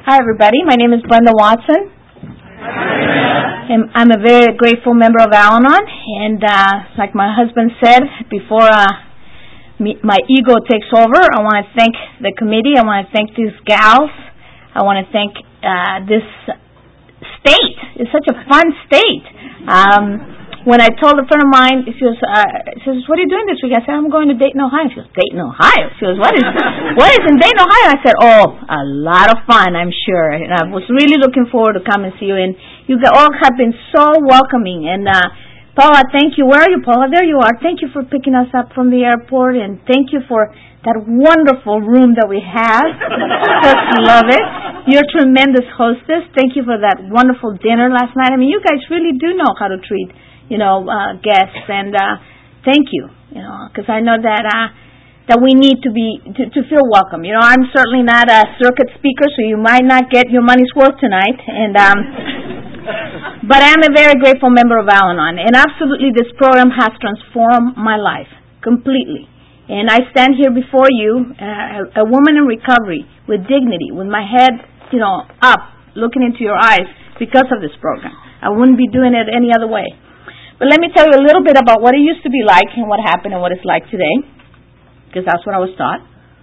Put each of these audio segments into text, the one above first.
Hi, everybody. My name is Brenda Watson. And I'm a very grateful member of Al-Anon. And like my husband said, before my ego takes over, I want to thank the committee. I want to thank these gals. I want to thank this state. It's such a fun state. When I told a friend of mine, she says, "What are you doing this week?" I said, "I'm going to Dayton, Ohio." She goes, "Dayton, Ohio?" She goes, "What is in Dayton, Ohio?" I said, "Oh, a lot of fun, I'm sure." And I was really looking forward to coming and see you. And you all have been so welcoming. And Paula, thank you. Where are you, Paula? There you are. Thank you for picking us up from the airport, and thank you for that wonderful room that we have. Just love it. You're a tremendous hostess. Thank you for that wonderful dinner last night. I mean, you guys really do know how to treat guests, and thank you, because I know that we need to feel welcome. I'm certainly not a circuit speaker, so you might not get your money's worth tonight, and but I am a very grateful member of Al-Anon, and absolutely this program has transformed my life completely. And I stand here before you, a woman in recovery, with dignity, with my head, up, looking into your eyes because of this program. I wouldn't be doing it any other way. But let me tell you a little bit about what it used to be like and what happened and what it's like today, because that's what I was taught.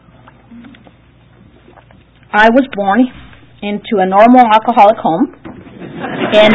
I was born into a normal alcoholic home, and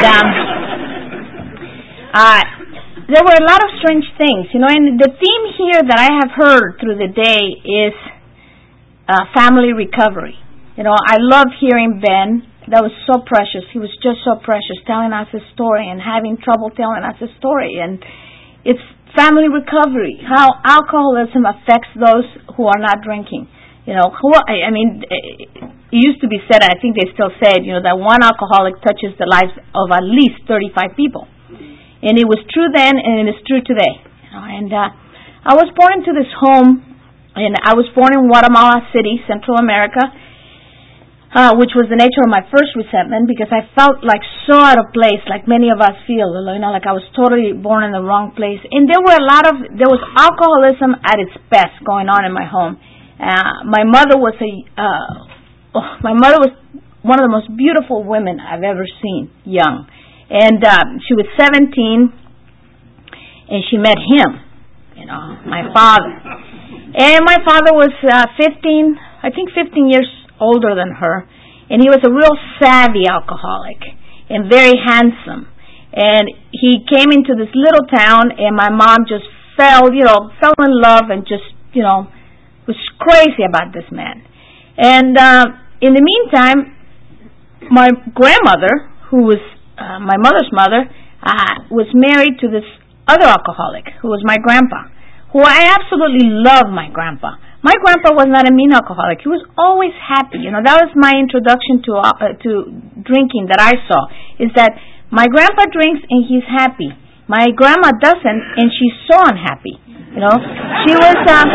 there were a lot of strange things, and the theme here that I have heard through the day is family recovery. I love hearing Ben. That was so precious. He was just so precious, telling us his story and having trouble telling us his story. And it's family recovery, how alcoholism affects those who are not drinking. It used to be said, and I think they still say it, that one alcoholic touches the lives of at least 35 people. And it was true then, and it is true today. I was born into this home, and I was born in Guatemala City, Central America, which was the nature of my first resentment, because I felt like so out of place, like many of us feel, like I was totally born in the wrong place. And there was alcoholism at its best going on in my home. My mother was one of the most beautiful women I've ever seen, young. And she was 17, and she met him, my father. And my father was 15 years older than her, and he was a real savvy alcoholic and very handsome. And he came into this little town, and my mom just fell in love and just, was crazy about this man. And in the meantime, my grandmother, who was my mother's mother, was married to this other alcoholic, who was my grandpa, who I absolutely love. My grandpa was not a mean alcoholic. He was always happy. That was my introduction to drinking that I saw, is that my grandpa drinks and he's happy. My grandma doesn't, and she's so unhappy. She was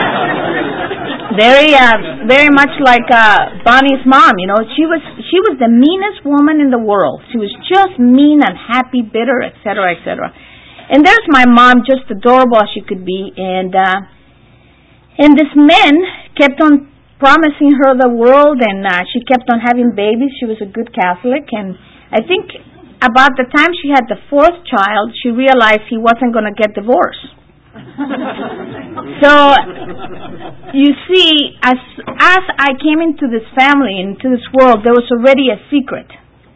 very much like Bonnie's mom. She was the meanest woman in the world. She was just mean, unhappy, bitter, etc., etc. And there's my mom, just adorable as she could be, and this man kept on promising her the world, and she kept on having babies. She was a good Catholic, and I think about the time she had the fourth child, she realized he wasn't going to get divorced. So, you see, as I came into this family, into this world, there was already a secret.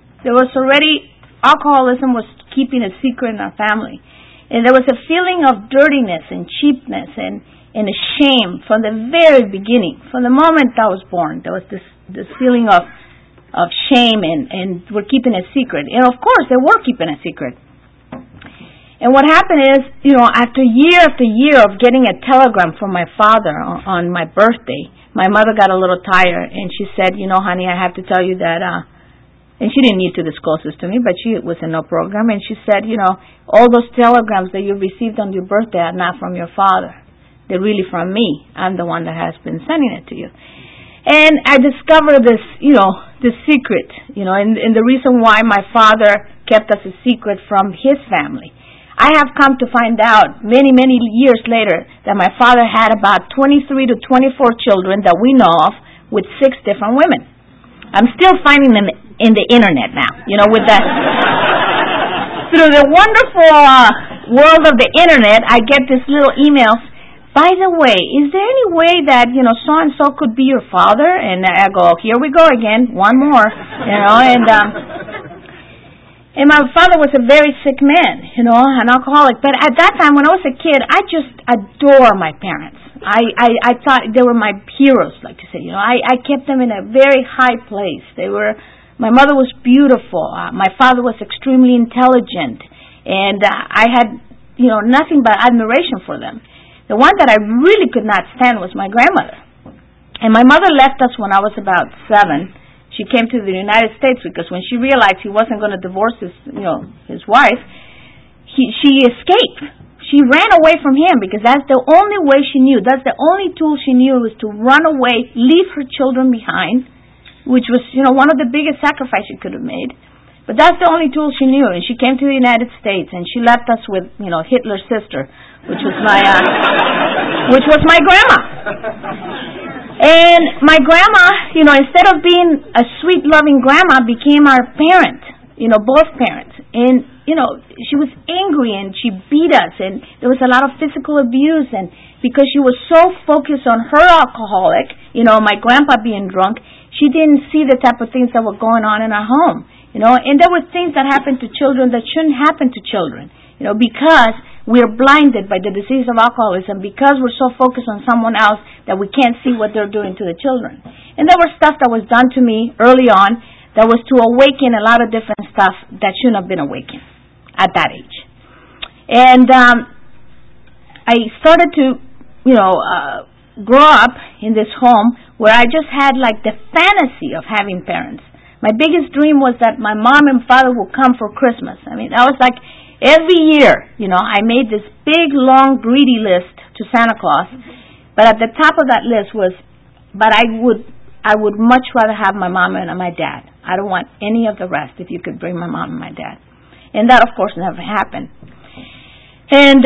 Alcoholism was keeping a secret in our family. And there was a feeling of dirtiness and cheapness and a shame from the very beginning. From the moment I was born, there was this feeling of shame, and we're keeping a secret. And of course, they were keeping a secret. And what happened is, after year of getting a telegram from my father on my birthday, my mother got a little tired, and she said, "Honey, I have to tell you that," and she didn't need to disclose this to me, but she was in no program, and she said, "All those telegrams that you received on your birthday are not from your father. They're really from me. I'm the one that has been sending it to you." And I discovered this, this secret, and the reason why my father kept us a secret from his family. I have come to find out many, many years later that my father had about 23 to 24 children that we know of with 6 different women. I'm still finding them in the internet now. With the through the wonderful world of the internet, I get this little emails. By the way, is there any way that so and so could be your father? And I go, here we go again, one more, And my father was a very sick man, an alcoholic. But at that time, when I was a kid, I just adore my parents. I thought they were my heroes, like to say. I kept them in a very high place. My mother was beautiful. My father was extremely intelligent, and I had, nothing but admiration for them. The one that I really could not stand was my grandmother. And my mother left us when I was about 7. She came to the United States because when she realized he wasn't going to divorce his wife, she escaped. She ran away from him because that's the only way she knew. That's the only tool she knew, was to run away, leave her children behind, which was, one of the biggest sacrifices she could have made. But that's the only tool she knew. And she came to the United States, and she left us with, Hitler's sister, which was my grandma. And my grandma, instead of being a sweet, loving grandma, became our parent, both parents. And, she was angry and she beat us, and there was a lot of physical abuse. And because she was so focused on her alcoholic, my grandpa being drunk, she didn't see the type of things that were going on in our home. And there were things that happened to children that shouldn't happen to children, because we're blinded by the disease of alcoholism, because we're so focused on someone else that we can't see what they're doing to the children. And there was stuff that was done to me early on that was to awaken a lot of different stuff that shouldn't have been awakened at that age. And I started to, grow up in this home where I just had like the fantasy of having parents. My biggest dream was that my mom and father would come for Christmas. I mean, I was like, every year, I made this big, long, greedy list to Santa Claus. But at the top of that list was, but I would much rather have my mom and my dad. I don't want any of the rest if you could bring my mom and my dad. And that, of course, never happened. And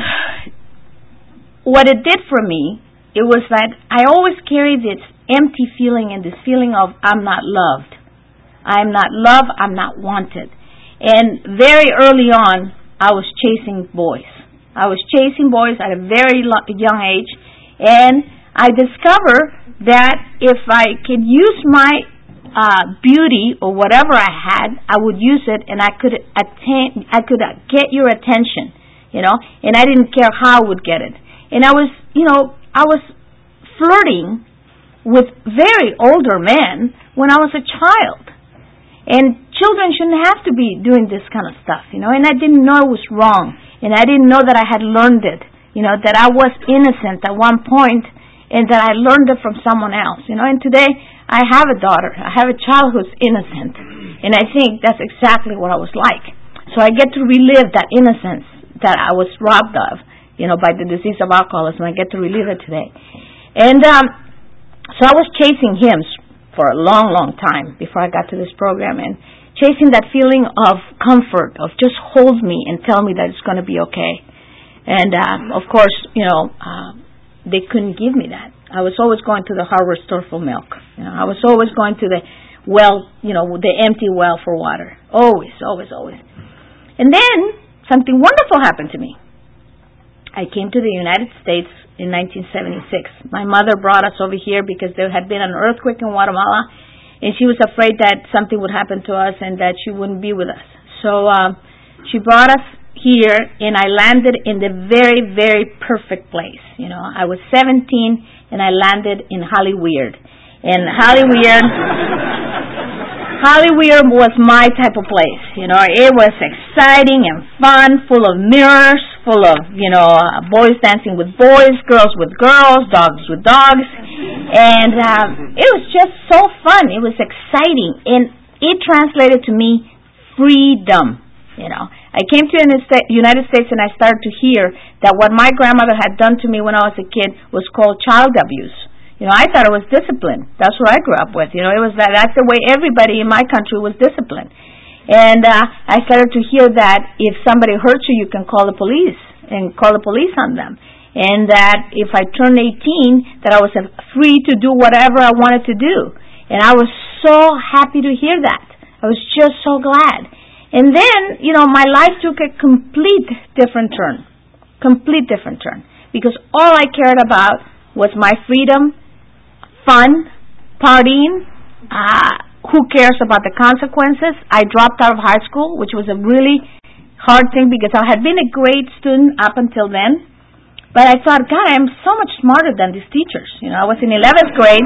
what it did for me, it was that I always carried this empty feeling and this feeling of I'm not loved. I'm not loved, I'm not wanted. And very early on, I was chasing boys. I was chasing boys at a very young age, and I discovered that if I could use my beauty or whatever I had, I would use it, and I could get your attention, and I didn't care how I would get it. And I was flirting with very older men when I was a child. And children shouldn't have to be doing this kind of stuff, and I didn't know it was wrong, and I didn't know that I had learned it, that I was innocent at one point, and that I learned it from someone else, and today I have a daughter, I have a child who's innocent, and I think that's exactly what I was like. So I get to relive that innocence that I was robbed of, by the disease of alcoholism. I get to relive it today. And so I was chasing him for a long, long time before I got to this program, and chasing that feeling of comfort, of just hold me and tell me that it's going to be okay. And of course, they couldn't give me that. I was always going to the hardware store for milk. I was always going to the well, the empty well for water. Always, always, always. And then something wonderful happened to me. I came to the United States in 1976. My mother brought us over here because there had been an earthquake in Guatemala, and she was afraid that something would happen to us and that she wouldn't be with us. So she brought us here, and I landed in the very, very perfect place. I was 17, and I landed in Hollyweird. And Hollyweird was my type of place. It was exciting and fun, full of mirrors, full of, boys dancing with boys, girls with girls, dogs with dogs. And it was just so fun. It was exciting. And it translated to me freedom. I came to the United States, and I started to hear that what my grandmother had done to me when I was a kid was called child abuse. I thought it was discipline. That's what I grew up with. It was that's the way everybody in my country was disciplined. And I started to hear that if somebody hurts you, you can call the police and call the police on them. And that if I turned 18, that I was free to do whatever I wanted to do. And I was so happy to hear that. I was just so glad. And then, my life took a complete different turn. Because all I cared about was my freedom, fun, partying. Who cares about the consequences? I dropped out of high school, which was a really hard thing because I had been a great student up until then. But I thought, God, I'm so much smarter than these teachers. I was in 11th grade.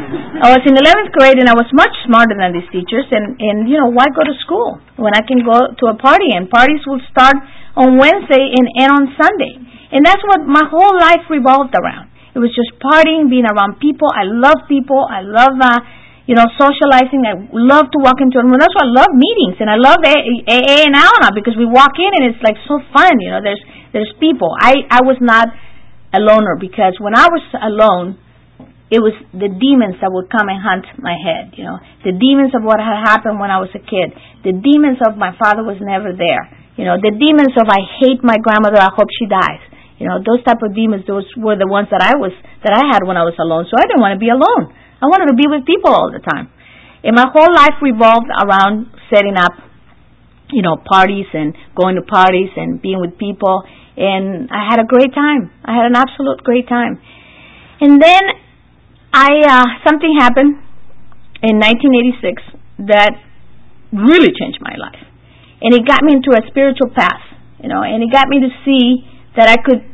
And I was much smarter than these teachers. And why go to school when I can go to a party? And parties will start on Wednesday and end on Sunday. And that's what my whole life revolved around. It was just partying, being around people. I love people. I love, socializing. I love to walk into a room. That's why I love meetings. And I love AA and Al-Anon because we walk in and it's like so fun. There's people. I was not a loner because when I was alone, it was the demons that would come and hunt my head. The demons of what had happened when I was a kid. The demons of my father was never there. The demons of I hate my grandmother. I hope she dies. Those type of demons. Those were the ones that I had when I was alone. So I didn't want to be alone. I wanted to be with people all the time. And my whole life revolved around setting up, parties and going to parties and being with people. And I had a great time. I had an absolute great time. And then something happened in 1986 that really changed my life. And it got me into a spiritual path, and it got me to see that I could,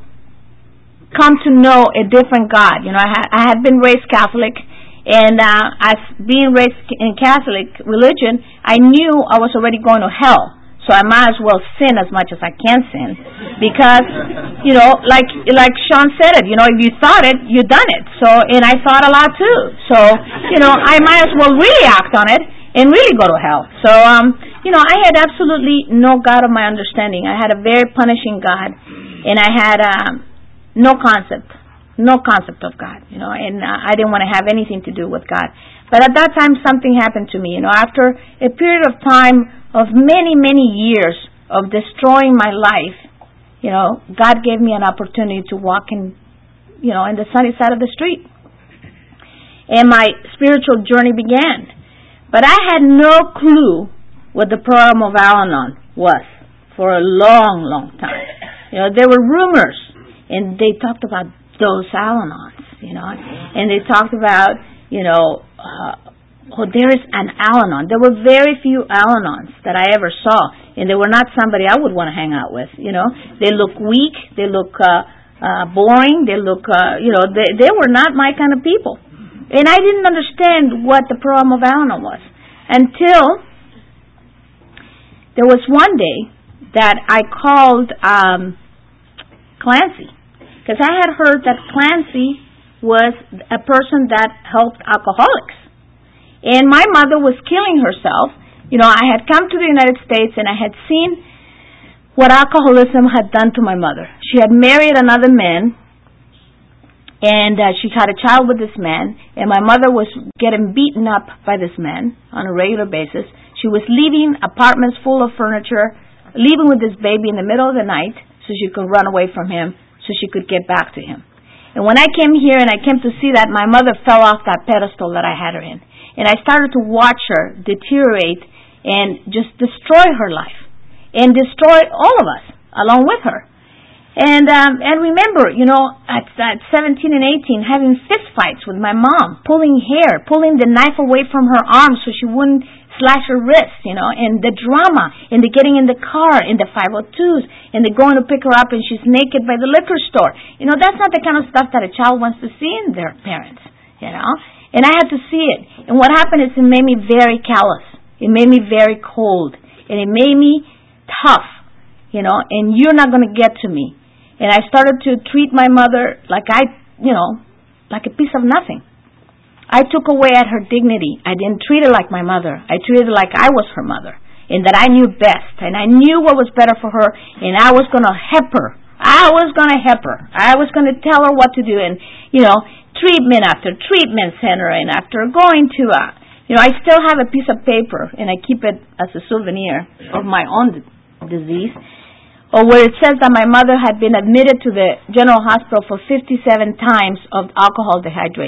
come to know a different God. I had been raised Catholic, and as being raised in Catholic religion, I knew I was already going to hell. So I might as well sin as much as I can sin. Because, like Sean said it, if you thought it, you done it. So, and I thought a lot too. So, I might as well really act on it and really go to hell. So, I had absolutely no God of my understanding. I had a very punishing God. And I had no concept of God, and I didn't want to have anything to do with God. But at that time, something happened to me. After a period of time of many, many years of destroying my life, God gave me an opportunity to walk in the sunny side of the street. And my spiritual journey began. But I had no clue what the program of Al-Anon was for a long, long time. There were rumors, and they talked about those Al-Anons, and they talked about, there is an Al-Anon. There were very few Al-Anons that I ever saw, and they were not somebody I would want to hang out with, They look weak, they look boring, they look, they were not my kind of people. And I didn't understand what the program of Al-Anon was until there was one day that I called Clancy, because I had heard that Clancy was a person that helped alcoholics. And my mother was killing herself. I had come to the United States and I had seen what alcoholism had done to my mother. She had married another man, and she had a child with this man, and my mother was getting beaten up by this man on a regular basis. She was leaving apartments full of furniture, leaving with this baby in the middle of the night so she could run away from him, so she could get back to him. And when I came here and I came to see that, my mother fell off that pedestal that I had her in. And I started to watch her deteriorate and just destroy her life and destroy all of us along with her. And remember, at 17 and 18, having fist fights with my mom, pulling hair, pulling the knife away from her arm so she wouldn't slash her wrist, and the drama, and the getting in the car, in the 502s, and the going to pick her up and she's naked by the liquor store. That's not the kind of stuff that a child wants to see in their parents, And I had to see it. And what happened is it made me very callous. It made me very cold. And it made me tough, and you're not going to get to me. And I started to treat my mother like like a piece of nothing. I took away at her dignity. I didn't treat her like my mother. I treated her like I was her mother, and that I knew best, and I knew what was better for her, and I was going to help her. I was going to help her. I was going to tell her what to do, and, treatment after treatment center, and after going to I still have a piece of paper, and I keep it as a souvenir of my own disease, or where it says that my mother had been admitted to the General Hospital for 57 times of alcohol dehydration.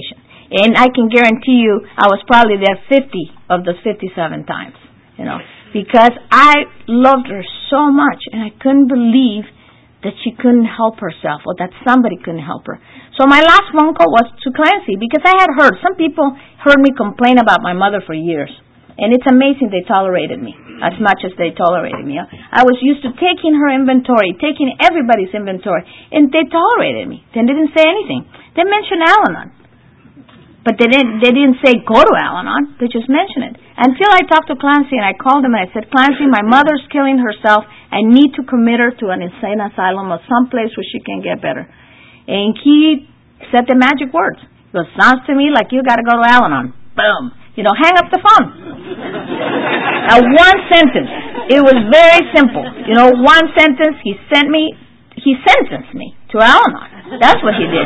And I can guarantee you I was probably there 50 of those 57 times, because I loved her so much, and I couldn't believe that she couldn't help herself or that somebody couldn't help her. So my last phone call was to Clancy, because I had heard, some people heard me complain about my mother for years. And it's amazing they tolerated me as much as they tolerated me. I was used to taking her inventory, taking everybody's inventory, and they tolerated me. They didn't say anything. They mentioned Al-Anon. But they didn't say go to Al-Anon. They just mentioned it. Until I talked to Clancy and I called him and I said, Clancy, my mother's killing herself. I need to commit her to an insane asylum or someplace where she can get better. And he said the magic words. He goes, sounds to me like you got to go to Al-Anon. Boom. Hang up the phone. Now, one sentence. It was very simple. One sentence. He sentenced me to Al-Anon. That's what he did.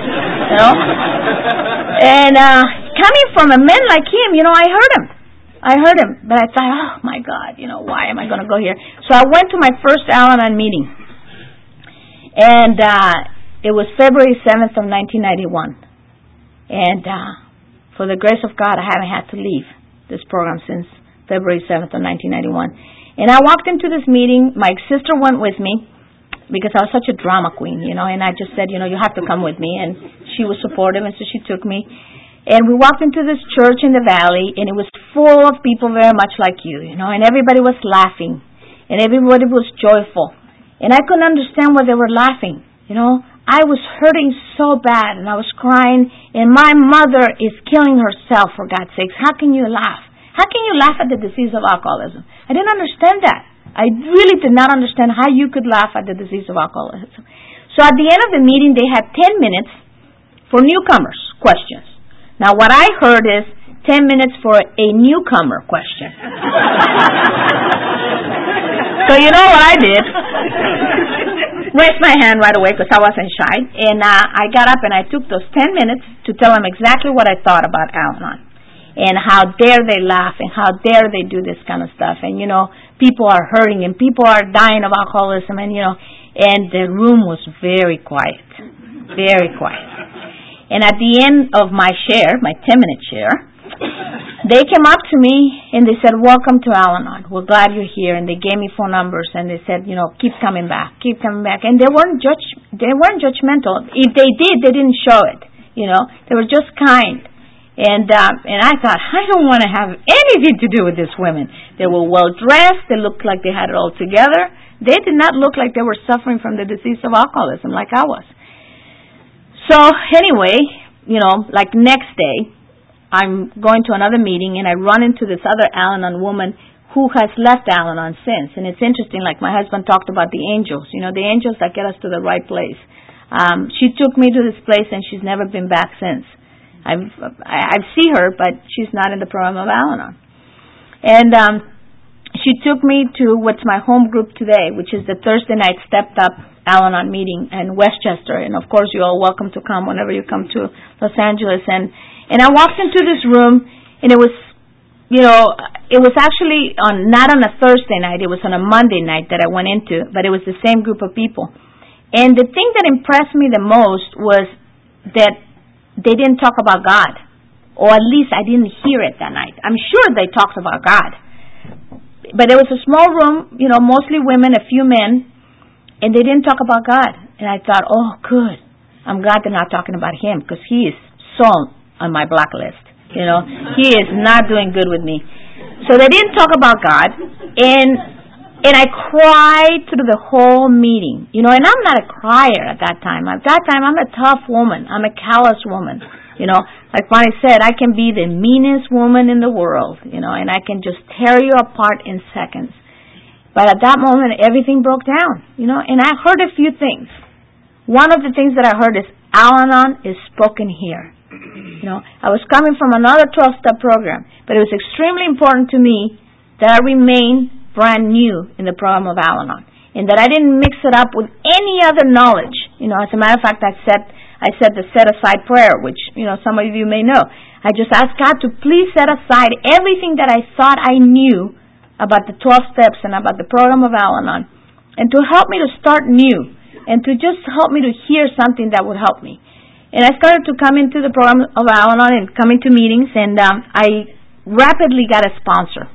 And coming from a man like him, I heard him. But I thought, oh my God, why am I going to go here? So I went to my first Al-Anon meeting. And it was February 7th of 1991. And for the grace of God, I haven't had to leave this program since February 7th of 1991. And I walked into this meeting. My sister went with me because I was such a drama queen, and I just said, you have to come with me. And she was supportive, and so she took me. And we walked into this church in the valley, and it was full of people very much like you, and everybody was laughing, and everybody was joyful. And I couldn't understand why they were laughing, I was hurting so bad, and I was crying, and my mother is killing herself, for God's sakes. How can you laugh? How can you laugh at the disease of alcoholism? I didn't understand that. I really did not understand how you could laugh at the disease of alcoholism. So at the end of the meeting, they had 10 minutes for newcomers' questions. Now, what I heard is 10 minutes for a newcomer question. So you know what I did? Raised my hand right away because I wasn't shy. And I got up and I took those 10 minutes to tell them exactly what I thought about Al-Anon. And how dare they laugh and how dare they do this kind of stuff. And, people are hurting and people are dying of alcoholism. And, and the room was very quiet. Very quiet. And at the end of my share, my 10-minute share, they came up to me and they said, welcome to Al-Anon. We're glad you're here. And they gave me phone numbers and they said, keep coming back, keep coming back. And they weren't judgmental. If they did, they didn't show it. They were just kind. And I thought, I don't want to have anything to do with these women. They were well dressed. They looked like they had it all together. They did not look like they were suffering from the disease of alcoholism like I was. So anyway, like next day, I'm going to another meeting and I run into this other Al-Anon woman who has left Al-Anon since. And it's interesting, like my husband talked about the angels, the angels that get us to the right place. She took me to this place and she's never been back since. I see her, but she's not in the program of Al-Anon. And she took me to what's my home group today, which is the Thursday night Stepped Up Al-Anon meeting in Westchester. And of course, you're all welcome to come whenever you come to Los Angeles. And I walked into this room, and it was, it was actually not on a Thursday night. It was on a Monday night that I went into, but it was the same group of people. And the thing that impressed me the most was that they didn't talk about God, or at least I didn't hear it that night. I'm sure they talked about God. But it was a small room, mostly women, a few men, and they didn't talk about God. And I thought, oh, good. I'm glad they're not talking about him because he is so on my blacklist. He is not doing good with me. So they didn't talk about God, and I cried through the whole meeting. And I'm not a crier at that time. At that time, I'm a tough woman. I'm a callous woman. Like Bonnie said, I can be the meanest woman in the world, and I can just tear you apart in seconds. But at that moment, everything broke down, and I heard a few things. One of the things that I heard is, Al-Anon is spoken here. I was coming from another 12-step program, but it was extremely important to me that I remain brand new in the program of Al-Anon, and that I didn't mix it up with any other knowledge. As a matter of fact, I said the set-aside prayer, which, some of you may know. I just asked God to please set aside everything that I thought I knew about the 12 steps and about the program of Al-Anon, and to help me to start new, and to just help me to hear something that would help me. And I started to come into the program of Al-Anon and coming to meetings, and I rapidly got a sponsor.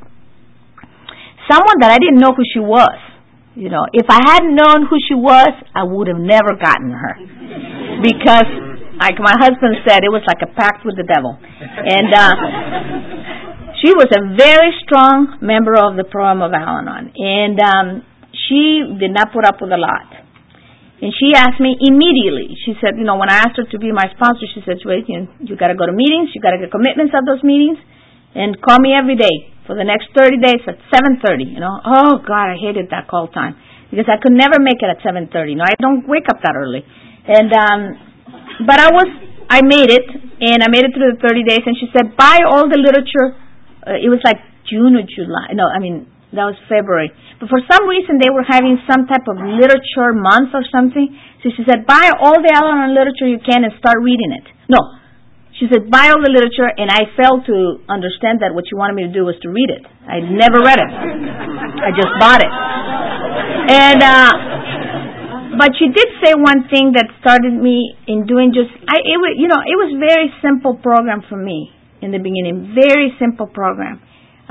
Someone that I didn't know who she was. You know, if I hadn't known who she was, I would have never gotten her. Because, like my husband said, it was like a pact with the devil. And she was a very strong member of the program of Al-Anon. And she did not put up with a lot. And she asked me immediately. She said, you know, when I asked her to be my sponsor, she said, wait, you got to go to meetings. You got to get commitments at those meetings. And call me every day for the next 30 days at 7:30. You know, oh God, I hated that call time because I could never make it at 7:30. No, I don't wake up that early. And but I made it, and I made it through the 30 days. And she said, buy all the literature. It was like June or July. No, I mean that was February. But for some reason they were having some type of literature month or something. So she said, buy all the Al-Anon literature you can and start reading it. No. She said, buy all the literature, and I failed to understand that what she wanted me to do was to read it. I never read it. I just bought it. And, but she did say one thing that started me in doing it was very simple program for me in the beginning. Very simple program.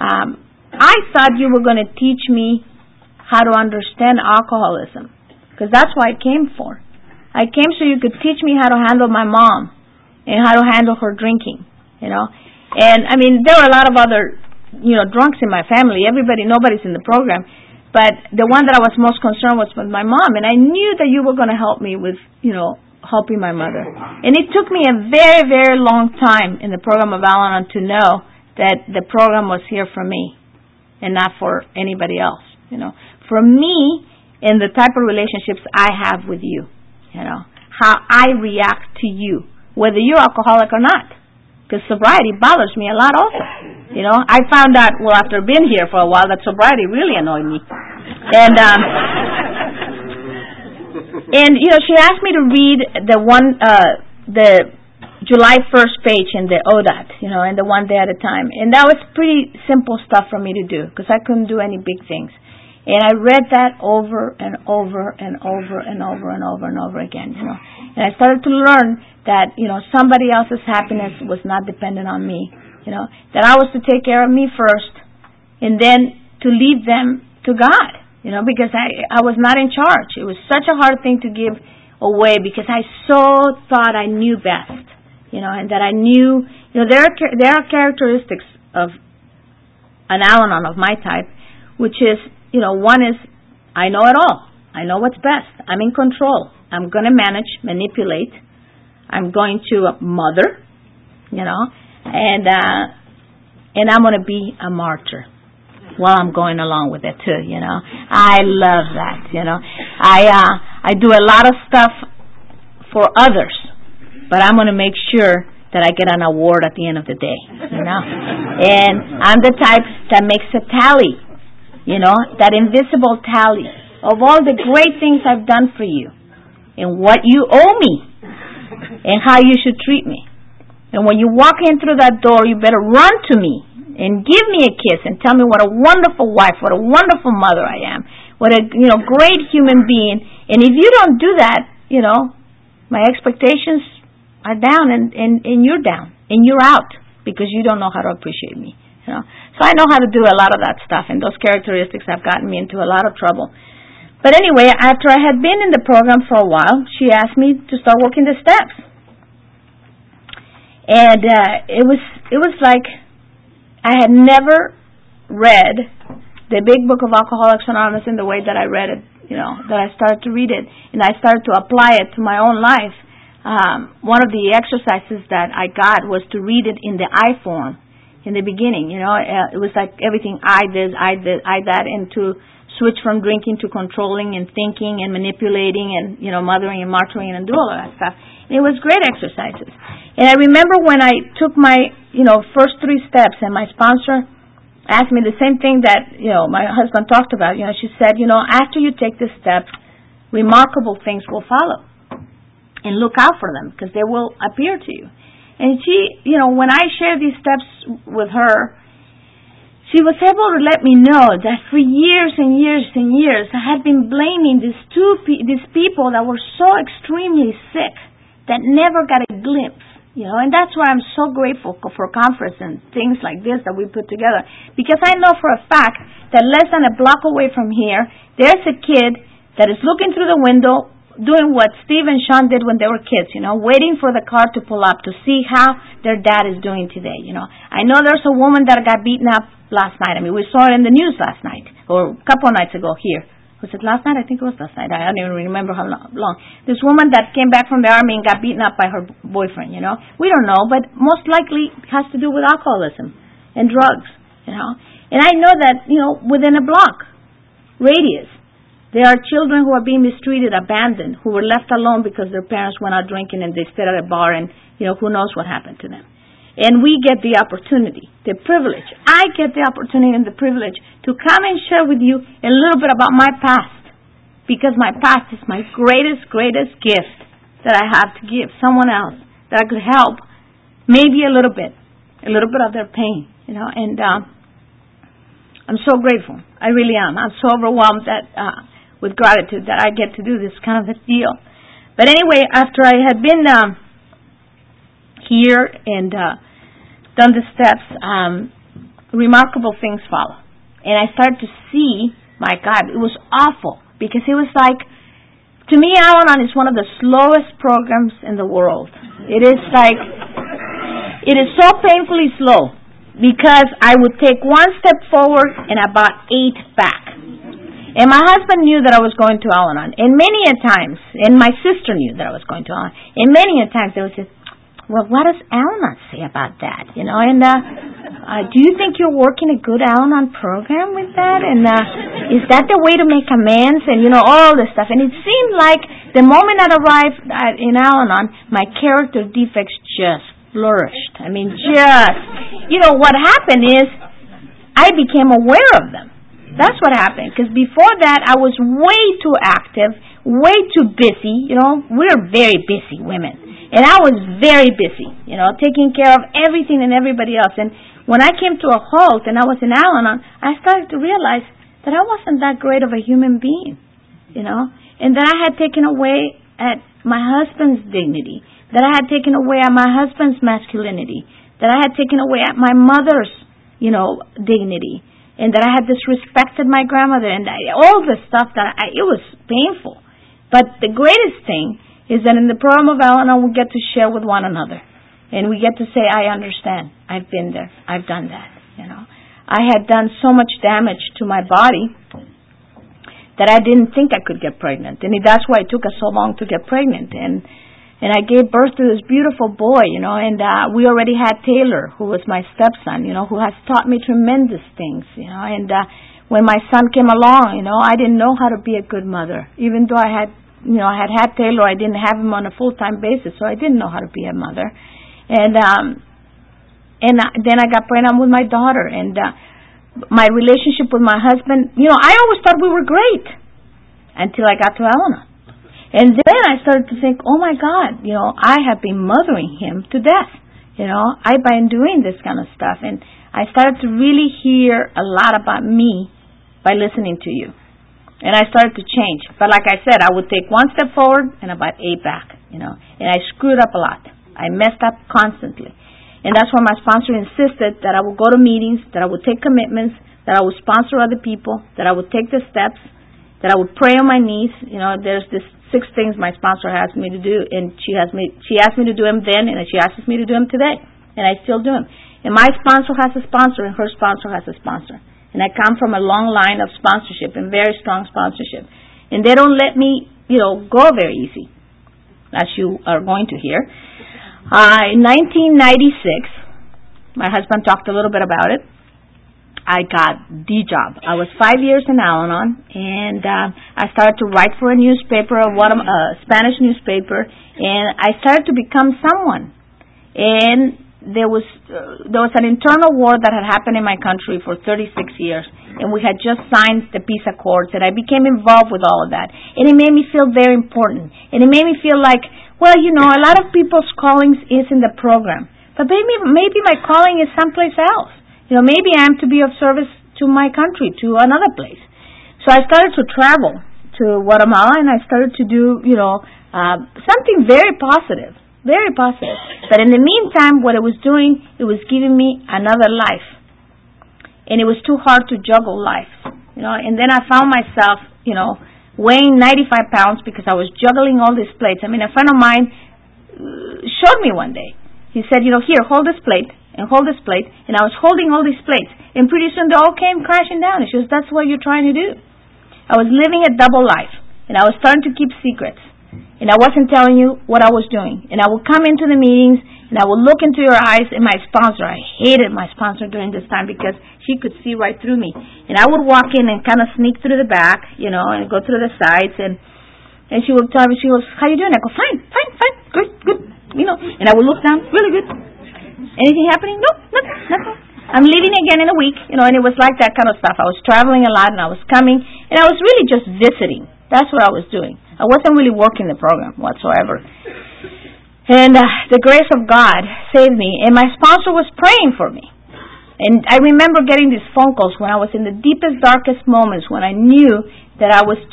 I thought you were going to teach me how to understand alcoholism, because that's what I came for. I came so you could teach me how to handle my mom and how to handle her drinking, you know. And, I mean, there were a lot of other, drunks in my family. Nobody's in the program. But the one that I was most concerned was with my mom. And I knew that you were going to help me with, helping my mother. And it took me a very, very long time in the program of Al-Anon to know that the program was here for me and not for anybody else, For me, and the type of relationships I have with you, how I react to you, whether you're alcoholic or not. Because sobriety bothers me a lot also. I found out, after being here for a while, that sobriety really annoyed me. And, she asked me to read the July 1st page in the ODAT, and the one day at a time. And that was pretty simple stuff for me to do, because I couldn't do any big things. And I read that over and over and over and over and over and over again, And I started to learn that, somebody else's happiness was not dependent on me, that I was to take care of me first and then to leave them to God, because I was not in charge. It was such a hard thing to give away because I so thought I knew best, and that I knew, there are characteristics of an Al-Anon of my type, which is, one is I know it all. I know what's best. I'm in control. I'm going to manage, manipulate. I'm going to mother, and I'm going to be a martyr while I'm going along with it too, I love that, I do a lot of stuff for others, but I'm going to make sure that I get an award at the end of the day, And I'm the type that makes a tally, that invisible tally of all the great things I've done for you and what you owe me and how you should treat me. And when you walk in through that door, you better run to me and give me a kiss and tell me what a wonderful wife, what a wonderful mother I am, what a great human being. And if you don't do that, my expectations are down and you're down and you're out because you don't know how to appreciate me. So I know how to do a lot of that stuff, and those characteristics have gotten me into a lot of trouble. But anyway, after I had been in the program for a while, she asked me to start working the steps. And it was like I had never read the Big Book of Alcoholics Anonymous in the way that I read it, that I started to read it, and I started to apply it to my own life. One of the exercises that I got was to read it in the I form in the beginning. It was like everything I that, and to switch from drinking to controlling and thinking and manipulating and, mothering and martyring and do all of that stuff. And it was great exercises. And I remember when I took my, first 3 steps, and my sponsor asked me the same thing that, my husband talked about. She said, after you take this step, remarkable things will follow. And look out for them, because they will appear to you. And she, when I shared these steps with her, she was able to let me know that for years and years and years, I had been blaming these people that were so extremely sick, that never got a glimpse. And that's why I'm so grateful for conference and things like this that we put together. Because I know for a fact that less than a block away from here, there's a kid that is looking through the window, doing what Steve and Sean did when they were kids, waiting for the car to pull up to see how their dad is doing today, I know there's a woman that got beaten up last night. I mean, we saw it in the news last night, or a couple of nights ago here. Was it last night? I think it was last night. I don't even remember how long. This woman that came back from the army and got beaten up by her boyfriend, We don't know, but most likely it has to do with alcoholism and drugs, And I know that, within a block radius, there are children who are being mistreated, abandoned, who were left alone because their parents went out drinking and they stayed at a bar and, who knows what happened to them. And we get the opportunity, the privilege. I get the opportunity and the privilege to come and share with you a little bit about my past. Because my past is my greatest gift that I have to give someone else that I could help maybe a little bit of their pain, And I'm so grateful. I really am. I'm so overwhelmed with gratitude that I get to do this kind of a deal. But anyway, after I had been here and done the steps, remarkable things follow. And I started to see, my God, it was awful. Because it was like, to me, Al-Anon is one of the slowest programs in the world. It is so painfully slow. Because I would take one step forward and about 8 back. And my husband knew that I was going to Al-Anon. And many a times, and my sister knew that I was going to Al-Anon. And many a times they would say, well, what does Al-Anon say about that? And do you think you're working a good Al-Anon program with that? And is that the way to make amends? And, all this stuff. And it seemed like the moment I arrived in Al-Anon, my character defects just flourished. I mean, what happened is I became aware of them. That's what happened. Because before that, I was way too active, way too busy. We're very busy women. And I was very busy, taking care of everything and everybody else. And when I came to a halt and I was in Al-Anon, I started to realize that I wasn't that great of a human being, and that I had taken away at my husband's dignity, that I had taken away at my husband's masculinity, that I had taken away at my mother's, dignity, and that I had disrespected my grandmother, and all this stuff it was painful. But the greatest thing is that in the program of Al-Anon, we get to share with one another. And we get to say, I understand. I've been there. I've done that. I had done so much damage to my body that I didn't think I could get pregnant. And that's why it took us so long to get pregnant. And I gave birth to this beautiful boy, and we already had Taylor, who was my stepson, who has taught me tremendous things, And when my son came along, I didn't know how to be a good mother. Even though I had Taylor, I didn't have him on a full-time basis, so I didn't know how to be a mother. And then I got pregnant with my daughter, and my relationship with my husband, I always thought we were great until I got to Al-Anon. And then I started to think, oh my God, I have been mothering him to death. I've been doing this kind of stuff, and I started to really hear a lot about me by listening to you. And I started to change. But like I said, I would take one step forward and about 8 back, And I screwed up a lot. I messed up constantly. And that's why my sponsor insisted that I would go to meetings, that I would take commitments, that I would sponsor other people, that I would take the steps, that I would pray on my knees. There's this 6 things my sponsor asked me to do, and she asked me to do them then, and she asks me to do them today. And I still do them. And my sponsor has a sponsor, and her sponsor has a sponsor. And I come from a long line of sponsorship and very strong sponsorship. And they don't let me, go very easy, as you are going to hear. In 1996, my husband talked a little bit about it. I got the job. I was 5 years in Al-Anon, and I started to write for a newspaper, a Spanish newspaper, and I started to become someone. And there was an internal war that had happened in my country for 36 years, and we had just signed the peace accords, and I became involved with all of that. And it made me feel very important. And it made me feel like, well, a lot of people's callings is in the program. But maybe my calling is someplace else. Maybe I am to be of service to my country, to another place. So I started to travel to Guatemala, and I started to do, Something very positive. Very positive. But in the meantime, what it was doing, it was giving me another life. And it was too hard to juggle life. And then I found myself, weighing 95 pounds because I was juggling all these plates. A friend of mine showed me one day. He said, here, hold this plate and hold this plate. And I was holding all these plates. And pretty soon they all came crashing down. And she goes, that's what you're trying to do. I was living a double life. And I was starting to keep secrets. And I wasn't telling you what I was doing. And I would come into the meetings, and I would look into your eyes. And my sponsor, I hated my sponsor during this time because she could see right through me. And I would walk in and kind of sneak through the back, and go through the sides. And she would tell me, she goes, how you doing? I go, fine, good. And I would look down, really good. Anything happening? No, nothing. I'm leaving again in a week, and it was like that kind of stuff. I was traveling a lot, and I was coming, and I was really just visiting. That's what I was doing. I wasn't really working the program whatsoever. And the grace of God saved me, and my sponsor was praying for me. And I remember getting these phone calls when I was in the deepest, darkest moments, when I knew that I was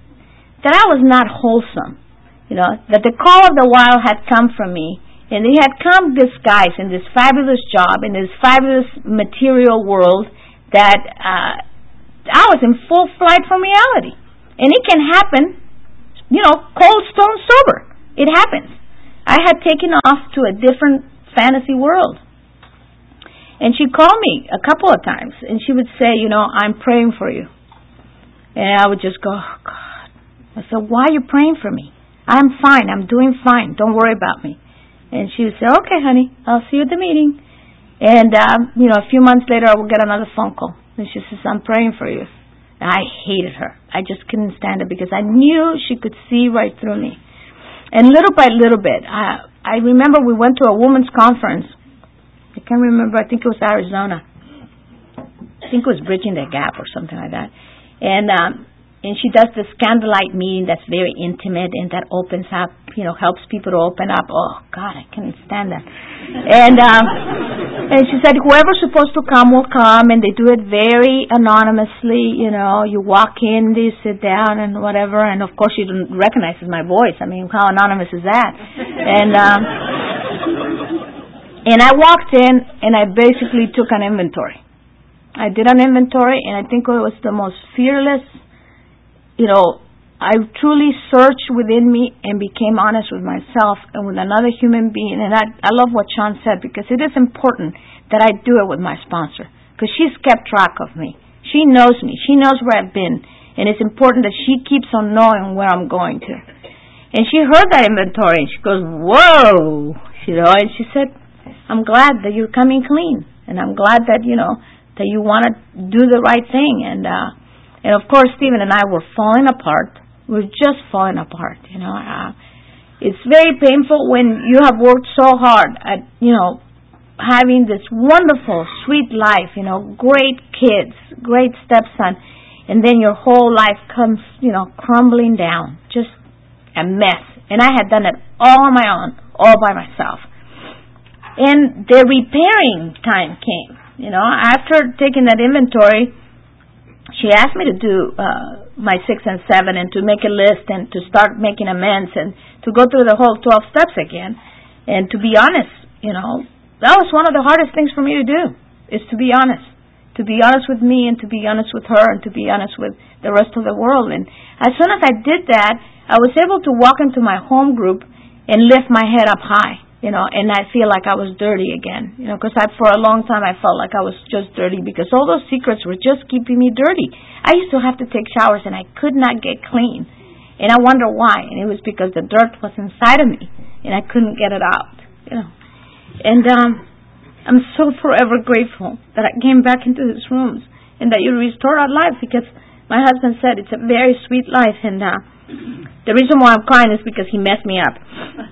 not wholesome. That the call of the wild had come from me, and it had come disguised in this fabulous job, in this fabulous material world, that I was in full flight from reality. And it can happen, cold stone sober. It happens. I had taken off to a different fantasy world. And she called me a couple of times, and she would say, I'm praying for you. And I would just go, oh, God. I said, why are you praying for me? I'm fine. I'm doing fine. Don't worry about me. And she would say, okay, honey, I'll see you at the meeting. And, a few months later, I would get another phone call. And she says, I'm praying for you. And I hated her. I just couldn't stand it because I knew she could see right through me. And little by little bit, I remember we went to a women's conference. I can't remember. I think it was Arizona. I think it was Bridging the Gap or something like that. And she does this candlelight meeting that's very intimate and that opens up, helps people to open up. Oh, God, I couldn't stand that. And she said, whoever's supposed to come will come, and they do it very anonymously. You walk in, they sit down and whatever, and of course she didn't recognize my voice. How anonymous is that? And I walked in, and I basically took an inventory. I did an inventory, and I think it was the most fearless. I truly searched within me and became honest with myself and with another human being. And I love what Sean said, because it is important that I do it with my sponsor, because she's kept track of me. She knows me. She knows where I've been. And it's important that she keeps on knowing where I'm going to. And she heard that inventory, and she goes, whoa! And she said, I'm glad that you're coming clean. And I'm glad that, that you want to do the right thing. And of course, Stephen and I were falling apart. We're just falling apart, It's very painful when you have worked so hard at, having this wonderful, sweet life, great kids, great stepson, and then your whole life comes, crumbling down, just a mess. And I had done it all on my own, all by myself. And the repairing time came, After taking that inventory, she asked me to do my 6 and 7 and to make a list and to start making amends and to go through the whole 12 steps again. And to be honest, that was one of the hardest things for me to do, is to be honest. To be honest with me and to be honest with her and to be honest with the rest of the world. And as soon as I did that, I was able to walk into my home group and lift my head up high. And I feel like I was dirty again, because for a long time I felt like I was just dirty because all those secrets were just keeping me dirty. I used to have to take showers and I could not get clean. And I wonder why. And it was because the dirt was inside of me and I couldn't get it out, And I'm so forever grateful that I came back into these rooms and that you restored our life, because my husband said it's a very sweet life. And the reason why I'm crying is because he messed me up.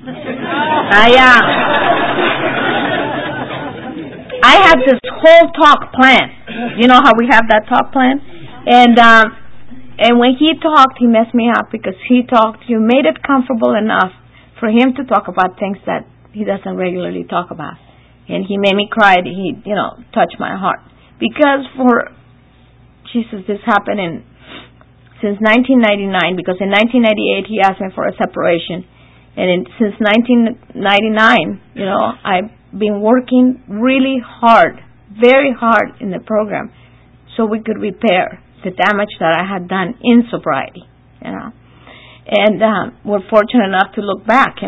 I had this whole talk plan. You know how we have that talk plan? And when he talked, he messed me up, because he talked, you made it comfortable enough for him to talk about things that he doesn't regularly talk about. And he made me cry. He, touched my heart. Because this happened in since 1999, because in 1998 he asked me for a separation. And since 1999, I've been working really hard, very hard in the program, so we could repair the damage that I had done in sobriety. And we're fortunate enough to look back.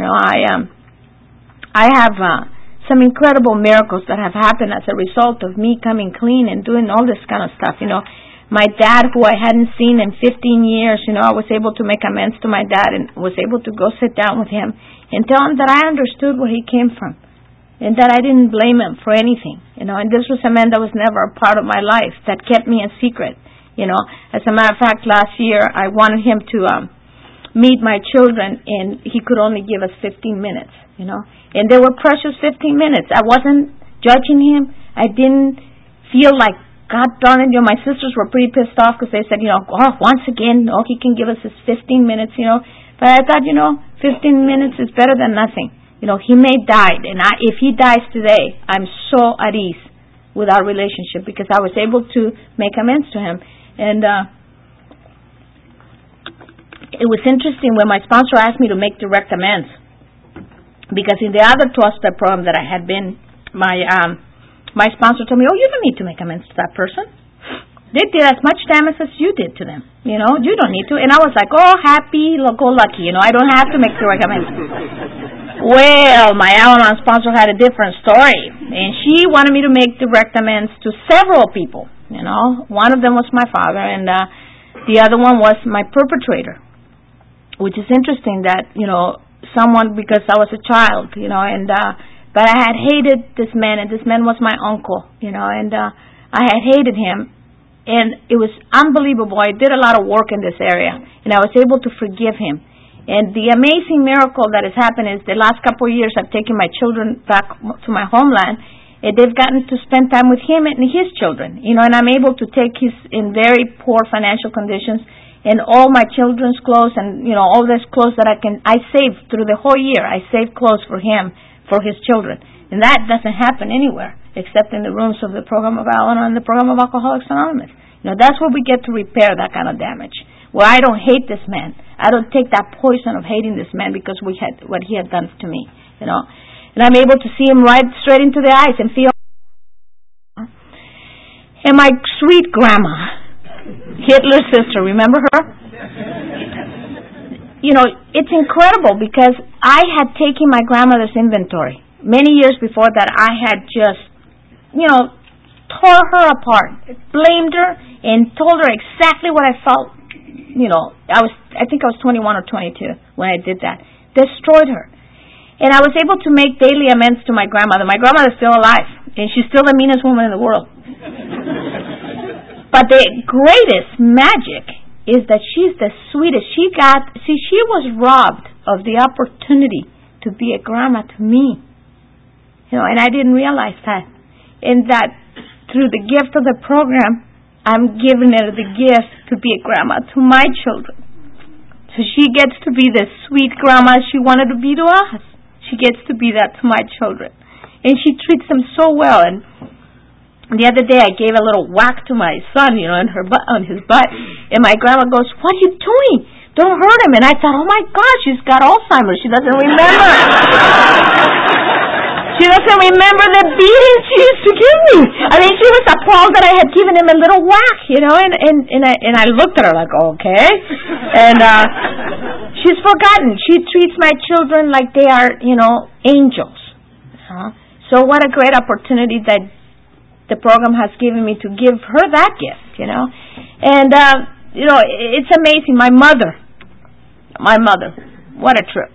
I have some incredible miracles that have happened as a result of me coming clean and doing all this kind of stuff. My dad, who I hadn't seen in 15 years, I was able to make amends to my dad and was able to go sit down with him and tell him that I understood where he came from and that I didn't blame him for anything. And this was a man that was never a part of my life, that kept me a secret. As a matter of fact, last year I wanted him to meet my children, and he could only give us 15 minutes, And they were precious 15 minutes. I wasn't judging him. I didn't feel like, God darn it, my sisters were pretty pissed off because they said, once again, he can give us his 15 minutes, But I thought, 15 minutes is better than nothing. He may die, and if he dies today, I'm so at ease with our relationship because I was able to make amends to him. And it was interesting when my sponsor asked me to make direct amends, because in the other 12-step program that I had been, my sponsor told me, you don't need to make amends to that person. They did as much damage as you did to them. You don't need to. And I was like, happy-go-lucky. I don't have to make direct amends. Well, my Al-Anon sponsor had a different story, and she wanted me to make direct amends to several people. One of them was my father, and the other one was my perpetrator, which is interesting that, someone, because I was a child, but I had hated this man, and this man was my uncle, and I had hated him, and it was unbelievable. I did a lot of work in this area, and I was able to forgive him. And the amazing miracle that has happened is the last couple of years I've taken my children back to my homeland, and they've gotten to spend time with him and his children, and I'm able to take his in very poor financial conditions, and all my children's clothes and, all this clothes that I saved through the whole year. I saved clothes for him, for his children. And that doesn't happen anywhere except in the rooms of the program of Al-Anon and the program of Alcoholics Anonymous. That's where we get to repair that kind of damage. Where I don't hate this man. I don't take that poison of hating this man because what he had done to me, And I'm able to see him right straight into the eyes and feel. And my sweet grandma, Hitler's sister, remember her? It's incredible because I had taken my grandmother's inventory. Many years before that, I had just, tore her apart, blamed her, and told her exactly what I felt. I think I was 21 or 22 when I did that. Destroyed her. And I was able to make daily amends to my grandmother. My grandmother's still alive, and she's still the meanest woman in the world. But the greatest magic is that she's the sweetest. She was robbed of the opportunity to be a grandma to me. And I didn't realize that. And that through the gift of the program, I'm giving her the gift to be a grandma to my children. So she gets to be the sweet grandma she wanted to be to us. She gets to be that to my children. And she treats them so well. And the other day I gave a little whack to my son, on his butt. And my grandma goes, "What are you doing? Don't hurt him." And I thought, oh my gosh, she's got Alzheimer's. She doesn't remember. She doesn't remember the beating she used to give me. I mean, she was appalled that I had given him a little whack, and I looked at her like, okay. And she's forgotten. She treats my children like they are, angels. So what a great opportunity that the program has given me to give her that gift, And, it's amazing. My mother, what a trip.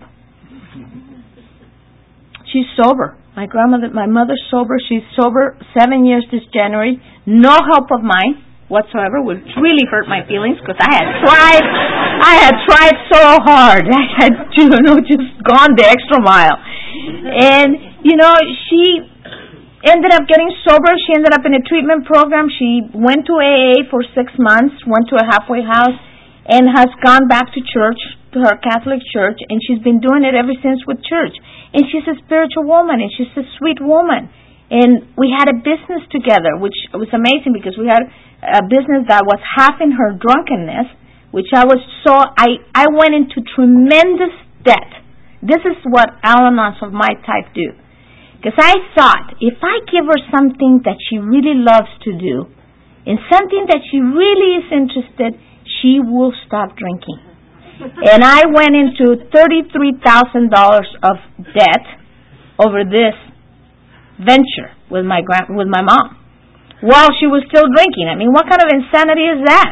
She's sober. My mother's sober. She's sober 7 years this January. No help of mine whatsoever, which really hurt my feelings because I had tried so hard. I had, just gone the extra mile. And, she ended up getting sober. She ended up in a treatment program. She went to AA for 6 months, went to a halfway house, and has gone back to church, to her Catholic church, and she's been doing it ever since with church. And she's a spiritual woman, and she's a sweet woman. And we had a business together, which was amazing because we had a business that was half in her drunkenness, which I went into tremendous debt. This is what Al-Anons of my type do. Because I thought, if I give her something that she really loves to do, and something that she really is interested, she will stop drinking. And I went into $33,000 of debt over this venture with my mom while she was still drinking. I mean, what kind of insanity is that?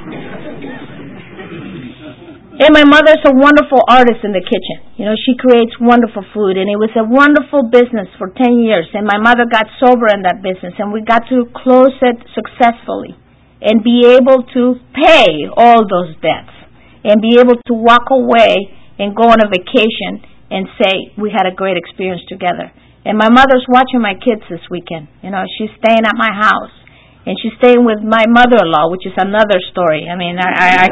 And my mother's a wonderful artist in the kitchen. You know, she creates wonderful food, and it was a wonderful business for 10 years. And my mother got sober in that business, and we got to close it successfully and be able to pay all those debts and be able to walk away and go on a vacation and say we had a great experience together. And my mother's watching my kids this weekend. You know, she's staying at my house, and she's staying with my mother-in-law, which is another story. I mean, I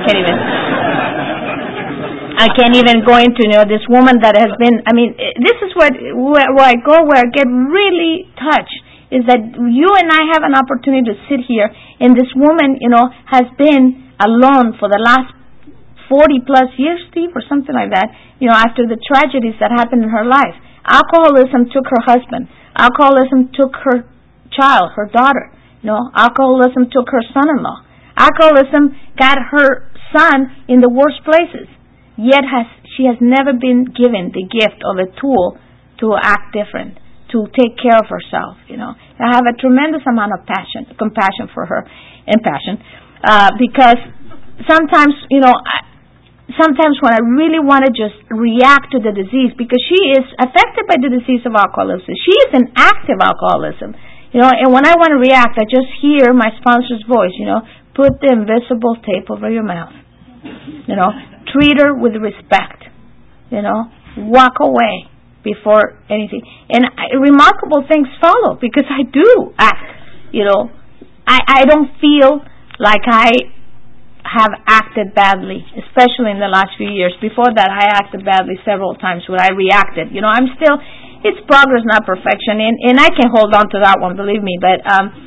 can't even go into, you know, this woman that has been, I mean, this is where I go, where I get really touched, is that you and I have an opportunity to sit here, and this woman, you know, has been alone for the last 40 plus years, Steve, or something like that, you know, after the tragedies that happened in her life. Alcoholism took her husband. Alcoholism took her child, her daughter. You know, alcoholism took her son-in-law. Alcoholism got her son in the worst places. Yet she has never been given the gift of a tool to act different, to take care of herself. You know, I have a tremendous amount of compassion for her, and passion, because sometimes, you know, sometimes when I really want to just react to the disease, because she is affected by the disease of alcoholism. She is in active alcoholism, you know, and when I want to react, I just hear my sponsor's voice, you know, put the invisible tape over your mouth, you know, treat her with respect, you know, walk away before anything. And remarkable things follow, because I do act, you know, I don't feel like I have acted badly, especially in the last few years. Before that, I acted badly several times where I reacted. You know, it's progress, not perfection, and I can hold on to that one, believe me, but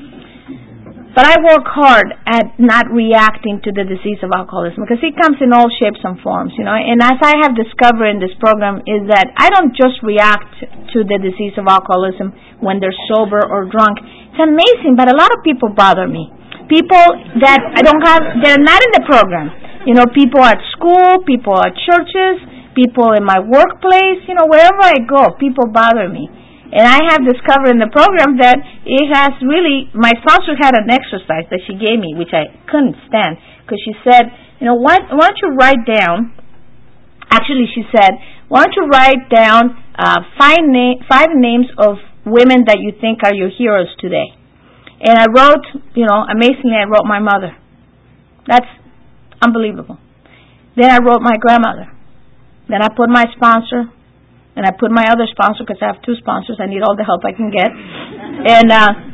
I work hard at not reacting to the disease of alcoholism, because it comes in all shapes and forms, you know, and as I have discovered in this program is that I don't just react to the disease of alcoholism when they're sober or drunk. It's amazing, but a lot of people bother me. People that they're not in the program. You know, people at school, people at churches, people in my workplace, you know, wherever I go, people bother me. And I have discovered in the program that it has really, my sponsor had an exercise that she gave me, which I couldn't stand, because she said, you know, why don't you write down, actually she said, why don't you write down five names of women that you think are your heroes today. And I wrote, you know, amazingly, I wrote my mother. That's unbelievable. Then I wrote my grandmother. Then I put my sponsor, and I put my other sponsor, because I have two sponsors. I need all the help I can get. And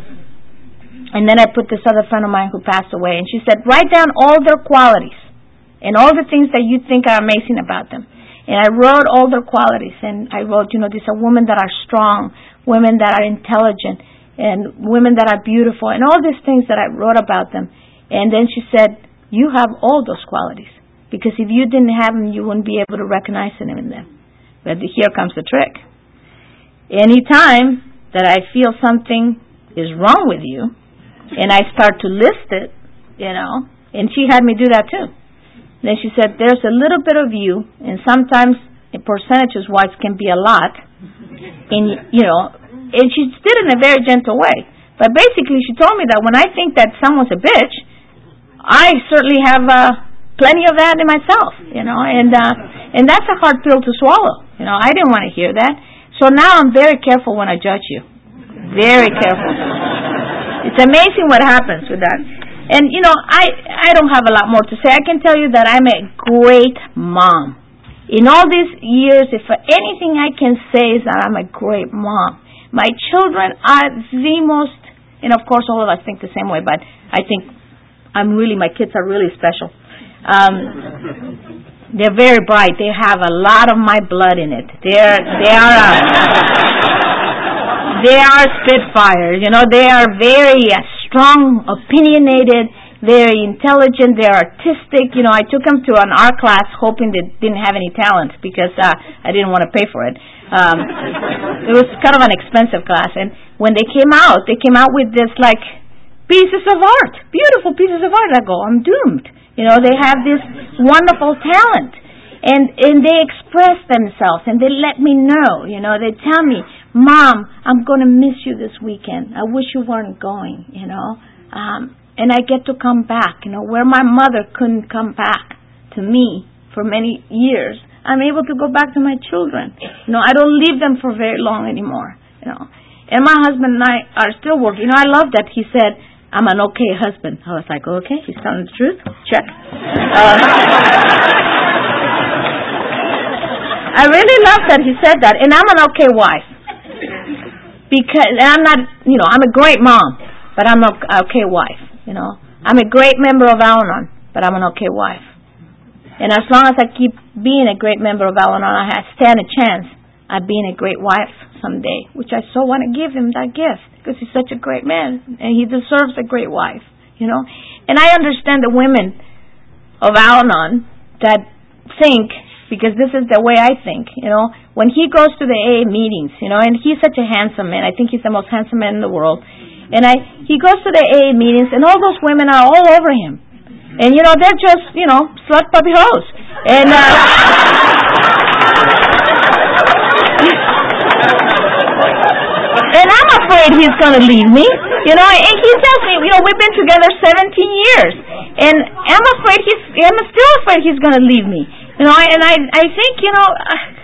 then I put this other friend of mine who passed away. And she said, write down all their qualities and all the things that you think are amazing about them. And I wrote all their qualities. And I wrote, you know, these are women that are strong, women that are intelligent, and women that are beautiful, and all these things that I wrote about them. And then she said, you have all those qualities, because if you didn't have them, you wouldn't be able to recognize them in them. But here comes the trick. Anytime that I feel something is wrong with you, and I start to list it, you know, and she had me do that too. Then she said, there's a little bit of you, and sometimes percentages-wise can be a lot, and, you know, and she did it in a very gentle way. But basically, she told me that when I think that someone's a bitch, I certainly have plenty of that in myself, you know, and that's a hard pill to swallow. You know, I didn't want to hear that. So now I'm very careful when I judge you. Very careful. It's amazing what happens with that. And, you know, I don't have a lot more to say. I can tell you that I'm a great mom. In all these years, if anything I can say is that I'm a great mom. My children are the most, and of course all of us think the same way, but I think my kids are really special. They're very bright. They have a lot of my blood in it. They are spitfires. You know, they are very strong, opinionated, very intelligent, they're artistic. You know, I took them to an art class hoping they didn't have any talent because I didn't want to pay for it. It was kind of an expensive class. And when they came out with this, like, pieces of art, beautiful pieces of art. I go, I'm doomed. You know, they have this wonderful talent. And they express themselves, and they let me know. You know, they tell me, Mom, I'm going to miss you this weekend. I wish you weren't going, you know. And I get to come back, you know, where my mother couldn't come back to me for many years. I'm able to go back to my children. You know, I don't leave them for very long anymore, you know. And my husband and I are still working. You know, I love that he said, I'm an okay husband. I was like, okay, he's telling the truth. Check. I really love that he said that. And I'm an okay wife. Because I'm not, you know, I'm a great mom, but I'm an okay wife, you know. I'm a great member of Al-Anon, but I'm an okay wife. And as long as I keep being a great member of Al-Anon, I stand a chance at being a great wife someday, which I so want to give him that gift because he's such a great man and he deserves a great wife, you know. And I understand the women of Al-Anon that think, because this is the way I think, you know, when he goes to the AA meetings, you know, and he's such a handsome man. I think he's the most handsome man in the world. And he goes to the AA meetings, and all those women are all over him. And, you know, they're just, you know, slut puppy hoes. And, and I'm afraid he's going to leave me, you know, and he tells me, you know, we've been together 17 years. And I'm still afraid he's going to leave me. You know, and I think, you know,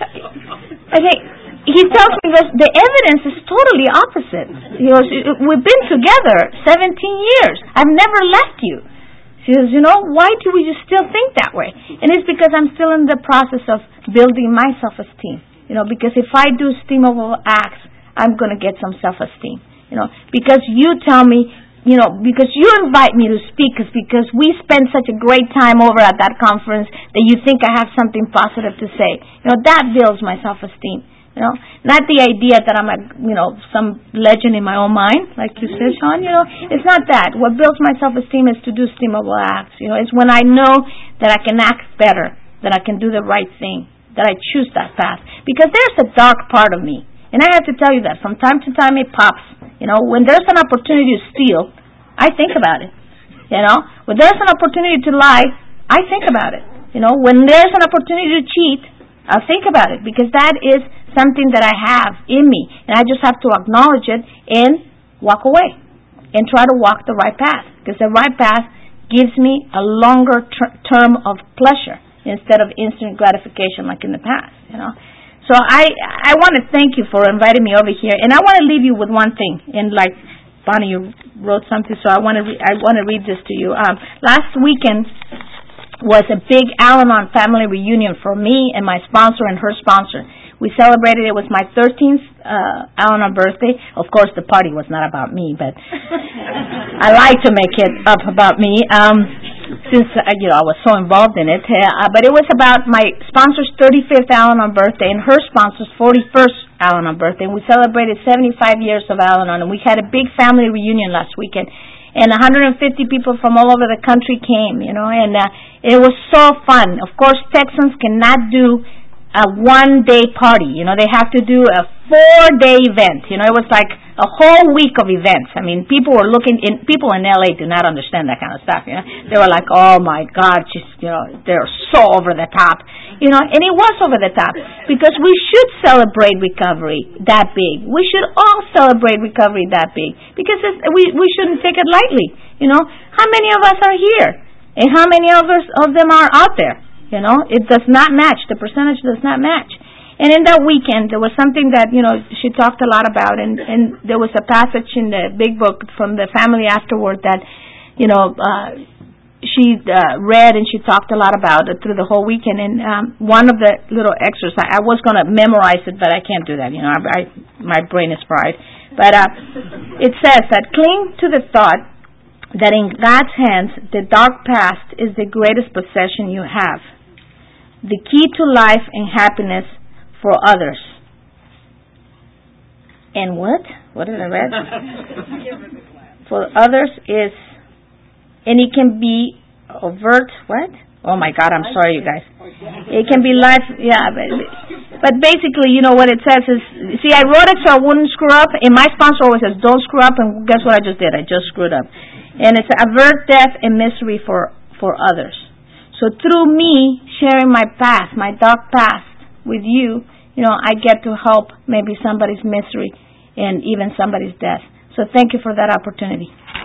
I think he tells me that the evidence is totally opposite. He goes, we've been together 17 years. I've never left you. She says, you know, why do we still think that way? And it's because I'm still in the process of building my self-esteem. You know, because if I do esteemable acts, I'm going to get some self-esteem. You know, because you tell me, you know, because you invite me to speak, because we spend such a great time over at that conference that you think I have something positive to say. You know, that builds my self-esteem. You know, not the idea that I'm some legend in my own mind, like you said, Sean. You know, it's not that. What builds my self-esteem is to do esteemable acts. You know, it's when I know that I can act better, that I can do the right thing, that I choose that path. Because there's a dark part of me. And I have to tell you that from time to time it pops. You know, when there's an opportunity to steal, I think about it. You know, when there's an opportunity to lie, I think about it. You know, when there's an opportunity to cheat, I'll think about it because that is something that I have in me. And I just have to acknowledge it and walk away and try to walk the right path because the right path gives me a longer term of pleasure instead of instant gratification like in the past, you know. So I want to thank you for inviting me over here, and I want to leave you with one thing. And like Bonnie, you wrote something, so I want to read this to you. Last weekend was a big Al-Anon family reunion for me and my sponsor and her sponsor. We celebrated. It was my 13th Al-Anon birthday. Of course, the party was not about me, but I like to make it up about me. Since I was so involved in it, but it was about my sponsor's 35th Al-Anon birthday and her sponsor's 41st Al-Anon birthday, and we celebrated 75 years of Al-Anon, and we had a big family reunion last weekend, and 150 people from all over the country came, you know, and it was so fun. Of course, Texans cannot do a one-day party, you know, they have to do a 4-day event, you know, it was like a whole week of events. I mean, people in LA do not understand that kind of stuff, you know. They were like, oh my God, just, you know, they're so over the top, you know, and it was over the top because we should celebrate recovery that big. We should all celebrate recovery that big because we shouldn't take it lightly, you know. How many of us are here and how many of them are out there, you know? It does not match. The percentage does not match. And in that weekend, there was something that, you know, she talked a lot about, and there was a passage in the big book from the family afterward that, you know, she read and she talked a lot about it through the whole weekend. And one of the little extras, I was going to memorize it, but I can't do that, you know, my brain is fried. But it says that cling to the thought that in God's hands, the dark past is the greatest possession you have. The key to life and happiness for others. And what? What did I read? For others is and it can be overt, what? Oh my God, I'm sorry, you guys. It can be life, yeah, but basically, you know what it says is, see, I wrote it so I wouldn't screw up, and my sponsor always says, don't screw up, and guess what I just did? I just screwed up. And it's avert death and misery for others. So through me sharing my past, my dark past with you, you know, I get to help maybe somebody's misery and even somebody's death. So thank you for that opportunity.